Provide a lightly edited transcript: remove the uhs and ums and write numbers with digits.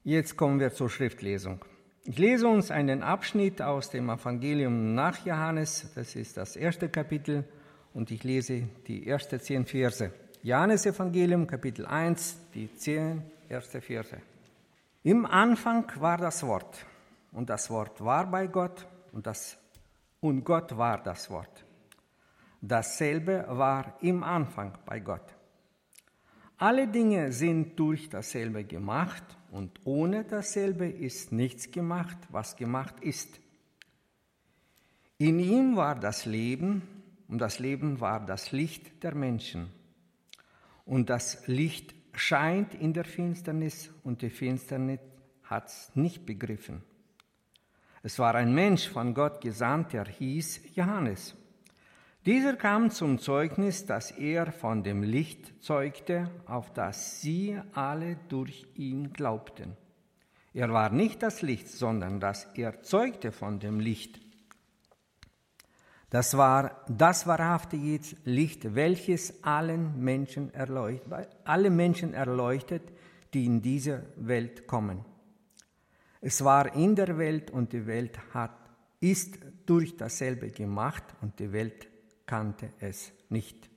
Jetzt kommen wir zur Schriftlesung. Ich lese uns einen Abschnitt aus dem Evangelium nach Johannes, das ist das 1. Kapitel, und ich lese die ersten 10 Verse. Johannes Evangelium, Kapitel 1, die 10 ersten Verse. Im Anfang war das Wort, und das Wort war bei Gott, und Gott war das Wort. Dasselbe war im Anfang bei Gott. Alle Dinge sind durch dasselbe gemacht, und ohne dasselbe ist nichts gemacht, was gemacht ist. In ihm war das Leben, und das Leben war das Licht der Menschen. Und das Licht scheint in der Finsternis, und die Finsternis hat es nicht begriffen. Es war ein Mensch von Gott gesandt, der hieß Johannes. Dieser kam zum Zeugnis, dass er von dem Licht zeugte, auf das sie alle durch ihn glaubten. Er war nicht das Licht, sondern dass er zeugte von dem Licht. Das war das wahrhaftige Licht, welches alle Menschen erleuchtet, die in diese Welt kommen. Es war in der Welt, und die Welt ist durch dasselbe gemacht, und die Welt kannte es nicht.